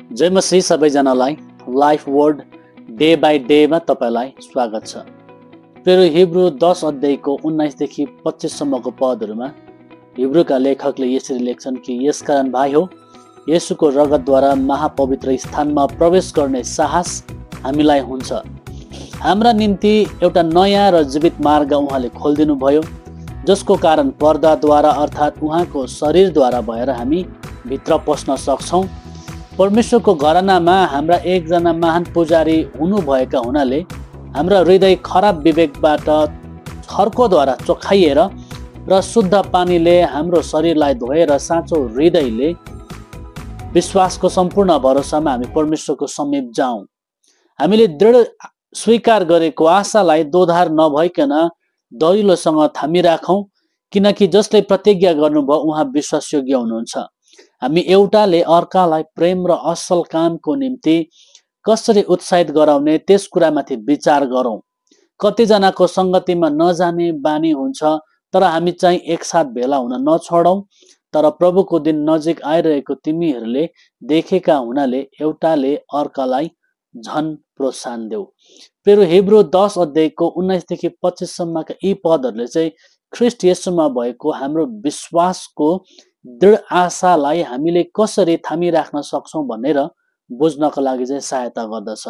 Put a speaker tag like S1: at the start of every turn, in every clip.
S1: जय मसीह सबैजनालाई life word day by डेमा तपाईलाई स्वागत छ। प्रिय हिब्रू 10 अध्यायको 19 देखि 25 सम्मको पदहरूमा हिब्रूका लेखकले यसरी लेख्छन् कि यसकारण भाइ हो, येशूको रगतद्वारा महापवित्र स्थानमा प्रवेश गर्ने साहस हामीलाई हुन्छ। हाम्रा निम्ति एउटा नयाँ र जीवित मार्ग उहाँले खोलिदिनु भयो, जसको कारण पर्दाद्वारा अर्थात् उहाँको शरीरद्वारा भएर हामी भित्र पस्न सक्छौँ। परमेश्वरको घरानामा हाम्रा एकजना महान पुजारी हुनुभएका हुनाले हाम्रा हृदय खराब विवेकबाट छर्कोद्वारा चोखाइएर र शुद्ध पानीले हाम्रो शरीरलाई धोएर साँचो हृदयले विश्वासको सम्पूर्ण भरोसामा हामी परमेश्वरको समीप जाउँ। हामीले दृढ स्वीकार गरेको आशालाई दोधार नभइकन दरिलोसँग थामिराखौँ, किनकि जसले प्रतिज्ञा गर्नुभयो उहाँ विश्वासयोग्य हुनुहुन्छ। हामी एउटाले अर्कालाई प्रेम र असल कामको निम्ति कसरी उत्साहित गराउने त्यस कुरामाथि विचार गरौँ। कतिजनाको सङ्गतिमा नजाने बानी हुन्छ, तर हामी चाहिँ एकसाथ भेला हुन नछोडौँ। तर प्रभुको दिन नजिक आइरहेको तिमीहरूले देखेका हुनाले एउटाले अर्कालाई झन प्रोत्साहन देऊ। प्रिय हिब्रू 10 अध्यायको 19 देखि 25 सम्मका यी पदहरूले चाहिँ ख्रीष्ट येशूमा भएको हाम्रो विश्वासको दृढ आशालाई हामीले कसरी थामिराख्न सक्छौँ भनेर बुझ्नको लागि चाहिँ सहायता गर्दछ।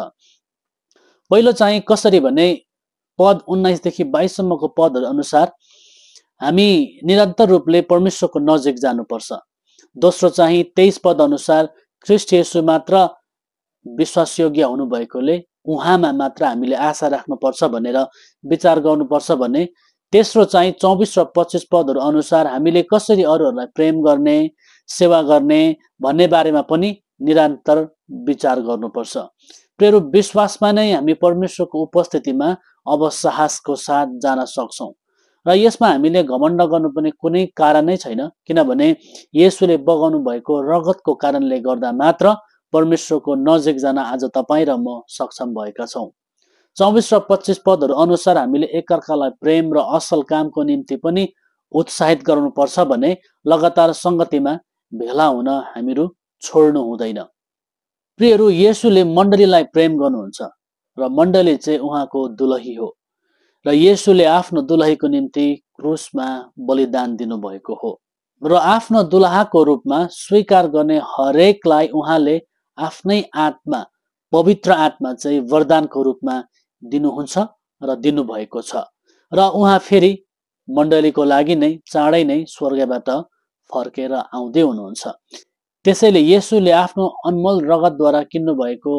S1: पहिलो चाहिँ कसरी भने पद 19 देखि 22 सम्मको पदहरू अनुसार हामी निरन्तर रूपले परमेश्वरको नजिक जानुपर्छ। दोस्रो चाहिँ 23 पद अनुसार ख्रीष्ट येशू मात्र विश्वासयोग्य हुनुभएकोले उहाँमा मात्र हामीले आशा राख्नुपर्छ भनेर विचार गर्नुपर्छ भने, तेस्रो चाहिँ 24 र 25 पदहरू अनुसार हामीले कसरी अरूहरूलाई प्रेम गर्ने, सेवा गर्ने भन्ने बारेमा पनि निरन्तर विचार गर्नुपर्छ। प्रिय विश्वासमा नै हामी परमेश्वरको उपस्थितिमा अब साहसको साथ जान सक्छौँ र यसमा हामीले घमण्ड गर्नुपर्ने कुनै कारण नै छैन, किनभने येशूले बगाउनु भएको रगतको कारणले गर्दा मात्र परमेश्वरको नजिक जान आज तपाईँ र म सक्षम भएका छौँ। 24 र 25 पदहरू अनुसार हामीले एकअर्कालाई प्रेम र असल कामको निम्ति पनि उत्साहित गराउनुपर्छ भने लगातार सङ्गतिमा भेला हुन हामीहरू छोड्नु हुँदैन। प्रियहरू, येशूले मण्डलीलाई प्रेम गर्नुहुन्छ र मण्डली चाहिँ उहाँको दुलही हो र येशूले आफ्नो दुलहीको निम्ति क्रुसमा बलिदान दिनुभएको हो र आफ्नो दुलहाको रूपमा स्वीकार गर्ने हरेकलाई उहाँले आफ्नै आत्मा, पवित्र आत्मा चाहिँ वरदानको रूपमा दिनुहुन्छ र दिनुभएको छ र उहाँ फेरि मण्डलीको लागि नै चाँडै नै स्वर्गबाट फर्केर आउँदै हुनुहुन्छ। त्यसैले येशूले आफ्नो अनमोल रगतद्वारा किन्नुभएको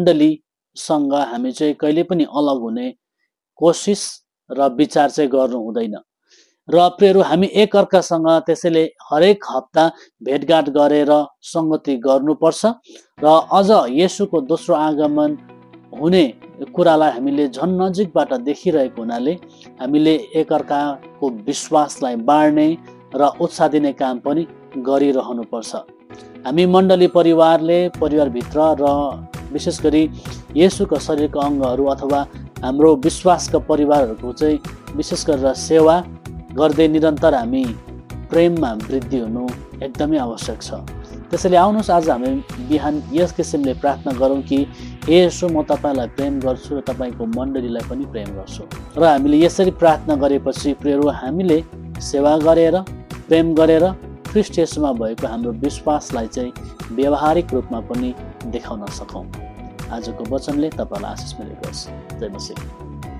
S1: मण्डलीसँग हामी चाहिँ कहिले पनि अलग हुने कोसिस र विचार चाहिँ गर्नु हुँदैन र प्रियहरू, हामी एकअर्कासँग त्यसैले हरेक हप्ता भेटघाट गरेर सङ्गति गर्नुपर्छ र अझ येशूको दोस्रो आगमन हुने कुरालाई हामीले झन् नजिकबाट देखिरहेको हुनाले हामीले एकअर्काको विश्वासलाई बाँड्ने र उत्साह दिने काम पनि गरिरहनुपर्छ। हामी मण्डली परिवारले परिवारभित्र र विशेष गरी येशूको शरीरको अङ्गहरू अथवा हाम्रो विश्वासका परिवारहरूको चाहिँ विशेष गरेर सेवा गर्दै निरन्तर हामी प्रेममा वृद्धि हुनु एकदमै आवश्यक छ। त्यसैले आउनुहोस् आज हामी बिहान यस किसिमले प्रार्थना गरौँ कि हे येशू, म तपाईँलाई प्रेम गर्छु र तपाईँको मण्डलीलाई पनि प्रेम गर्छु। र हामीले यसरी प्रार्थना गरेपछि प्रियहरू, हामीले सेवा गरेर प्रेम गरेर ख्रीष्ट येशूमा भएको हाम्रो विश्वासलाई चाहिँ व्यावहारिक रूपमा पनि देखाउन सकौँ। आजको वचनले तपाईँलाई आशिष मिलेको होस्। जय मसीह।